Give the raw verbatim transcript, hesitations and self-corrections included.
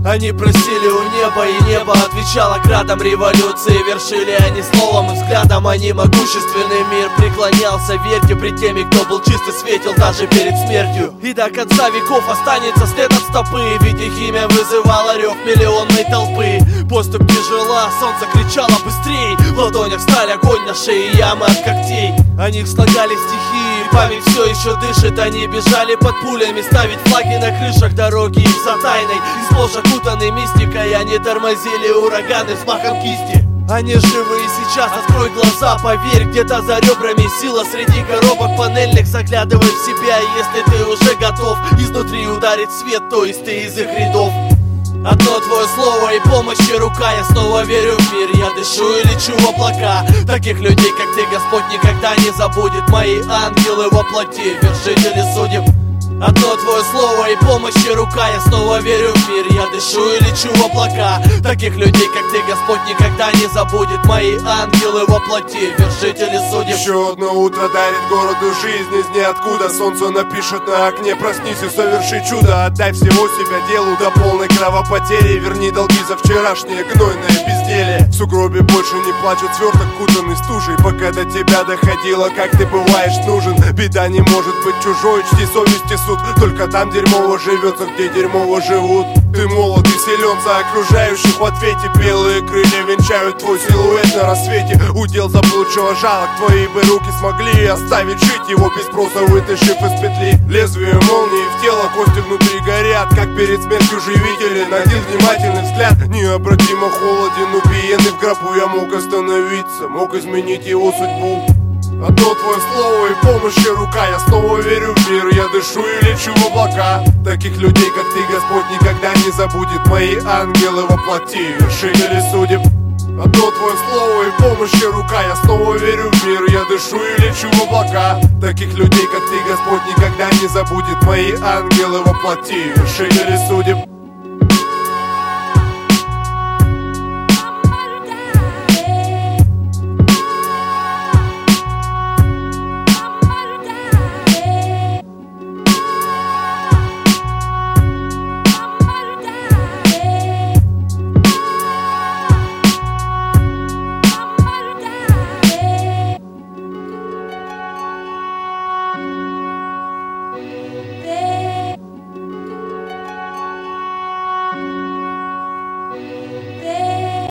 Они просили у неба, и небо отвечало градом революции. Вершили они словом и взглядом, они могущественный мир преклонялся. Верьте пред теми, кто был чист и светил даже перед смертью. И до конца веков останется след от стопы, ведь их имя вызывало рев миллионной толпы. Поступь тяжела, солнце кричало быстрей, в ладонях сталь, огонь на шее, ямы от когтей. О них слагали стихи, и память все еще дышит. Они бежали под пулями, ставить флаги на крышах, дороги их за тайной и сплошь окутаны мистикой. Они тормозили ураганы взмахом кисти. Они живы и сейчас, открой глаза, поверь, где-то за ребрами сила. Среди коробок панельных заглядывай в себя, и если ты уже готов изнутри ударить свет, то есть ты из их рядов. Одно твое слово и помощь, и рука, я снова верю в мир. Я дышу и лечу в облака. Таких людей, как ты, Господь, никогда не забудет. Мои ангелы во плоти, вершители судеб. Одно твое слово и помощь, и рука, я снова верю в мир. Я дышу и лечу в облака. Таких людей, как ты, Господь, никогда не забудет. Мои ангелы во плоти, вершители судеб. Еще одно утро дарит городу жизнь из ниоткуда. Солнце напишет на окне: проснись и соверши чудо. Отдай всего себя делу до полной кровопотери. Верни долги за вчерашнее гнойное безделие. В сугробе больше не плачут сверток, кутанный стужей. Пока до тебя доходило, как ты бываешь нужен. Беда не может быть чужой, чти совесть и суд. Только там дерьмово живется, где дерьмово живут. Ты молод и силен за окружающих в ответе. Белые крылья венчают твой силуэт на рассвете. Удел заблудшего жалок, твои бы руки смогли оставить жить его без спроса, вытащив из петли. Лезвие молнии в тело, кости внутри горят, как перед смертью живителен. Один внимательный взгляд, необратимо холоден. Убиенный в гробу, я мог остановиться, мог изменить его судьбу. Одно твое слово и помощь, и рука, я снова верю в мир. Я дышу и лечу в облака. Таких людей, как ты, Господь, никогда не забудет. Мои ангелы во плоти, вершители судеб. Одно твое слово и помощь, и рука, я снова верю в мир. Я дышу и лечу в облака. Таких людей, как ты, Господь, никогда не забудет. Мои ангелы во плоти, вершители судеб.